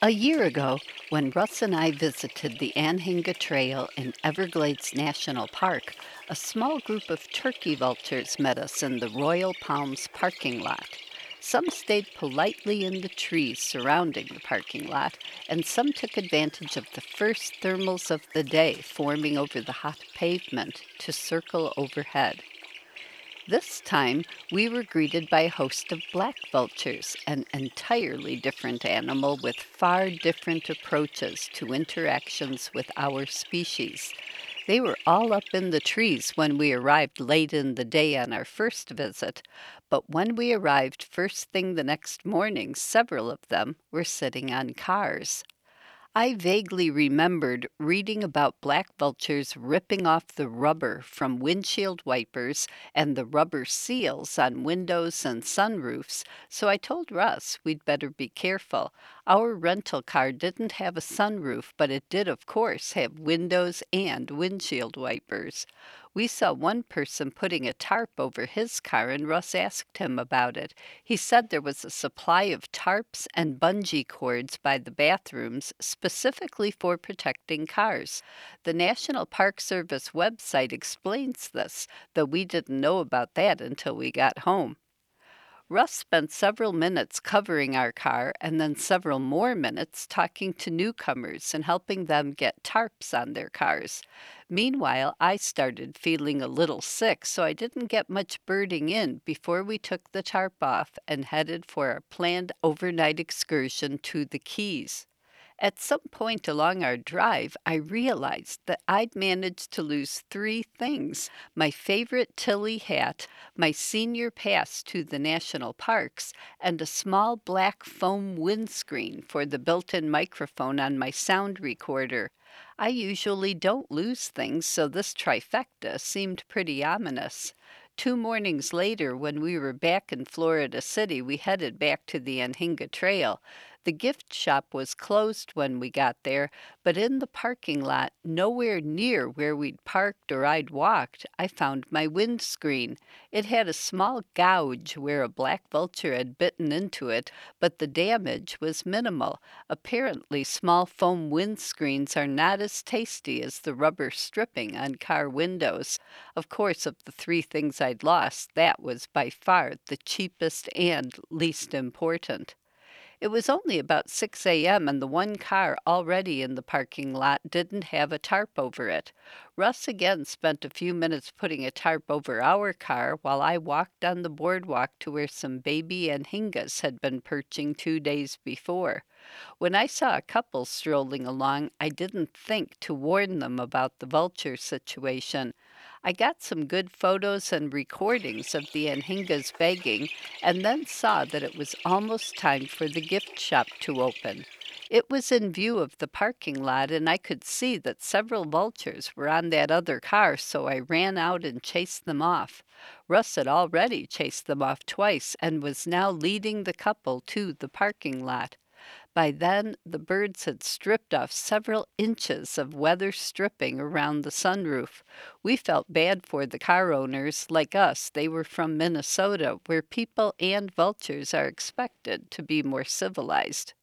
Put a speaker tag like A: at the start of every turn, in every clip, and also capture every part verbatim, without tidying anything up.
A: A year ago, when Russ and I visited the Anhinga Trail in Everglades National Park, a small group of turkey vultures met us in the Royal Palms parking lot. Some stayed politely in the trees surrounding the parking lot, and some took advantage of the first thermals of the day forming over the hot pavement to circle overhead. This time, we were greeted by a host of black vultures, an entirely different animal with far different approaches to interactions with our species. They were all up in the trees when we arrived late in the day on our first visit, but when we arrived first thing the next morning, several of them were sitting on cars. I vaguely remembered reading about black vultures ripping off the rubber from windshield wipers and the rubber seals on windows and sunroofs, so I told Russ we'd better be careful. Our rental car didn't have a sunroof, but it did, of course, have windows and windshield wipers. We saw one person putting a tarp over his car, and Russ asked him about it. He said there was a supply of tarps and bungee cords by the bathrooms specifically for protecting cars. The National Park Service website explains this, though we didn't know about that until we got home. Russ spent several minutes covering our car and then several more minutes talking to newcomers and helping them get tarps on their cars. Meanwhile, I started feeling a little sick, so I didn't get much birding in before we took the tarp off and headed for our planned overnight excursion to the Keys. At some point along our drive, I realized that I'd managed to lose three things: my favorite Tilly hat, my senior pass to the national parks, and a small black foam windscreen for the built-in microphone on my sound recorder. I usually don't lose things, so this trifecta seemed pretty ominous. Two mornings later, when we were back in Florida City, we headed back to the Anhinga Trail. The gift shop was closed when we got there, but in the parking lot, nowhere near where we'd parked or I'd walked, I found my windscreen. It had a small gouge where a black vulture had bitten into it, but the damage was minimal. Apparently, small foam windscreens are not as tasty as the rubber stripping on car windows. Of course, of the three things I'd lost, that was by far the cheapest and least important. It was only about six a.m., and the one car already in the parking lot didn't have a tarp over it. Russ again spent a few minutes putting a tarp over our car while I walked on the boardwalk to where some baby anhingas had been perching two days before. When I saw a couple strolling along, I didn't think to warn them about the vulture situation. I got some good photos and recordings of the anhingas begging, and then saw that it was almost time for the gift shop to open. It was in view of the parking lot, and I could see that several vultures were on that other car, so I ran out and chased them off. Russ had already chased them off twice and was now leading the couple to the parking lot. By then, the birds had stripped off several inches of weather stripping around the sunroof. We felt bad for the car owners. Like us, they were from Minnesota, where people and vultures are expected to be more civilized.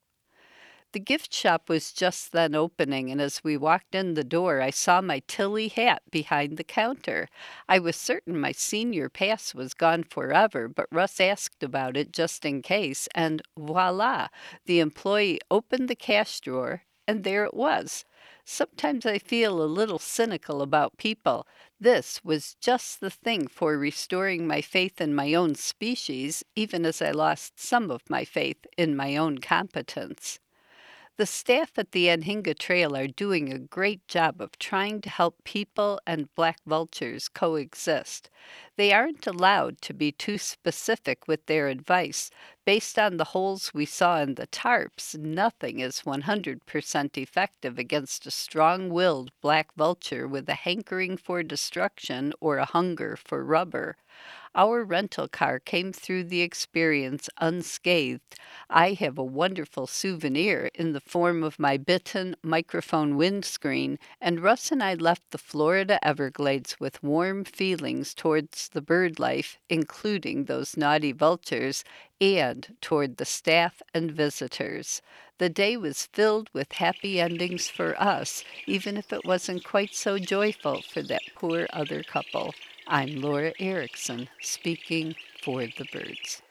A: The gift shop was just then opening, and as we walked in the door, I saw my Tilly hat behind the counter. I was certain my senior pass was gone forever, but Russ asked about it just in case, and voila, the employee opened the cash drawer, and there it was. Sometimes I feel a little cynical about people. This was just the thing for restoring my faith in my own species, even as I lost some of my faith in my own competence. The staff at the Anhinga Trail are doing a great job of trying to help people and black vultures coexist. They aren't allowed to be too specific with their advice. Based on the holes we saw in the tarps, nothing is one hundred percent effective against a strong-willed black vulture with a hankering for destruction or a hunger for rubber. Our rental car came through the experience unscathed. I have a wonderful souvenir in the form of my Bitten microphone windscreen, and Russ and I left the Florida Everglades with warm feelings towards the bird life, including those naughty vultures, and toward the staff and visitors. The day was filled with happy endings for us, even if it wasn't quite so joyful for that poor other couple. I'm Laura Erickson, speaking for the birds.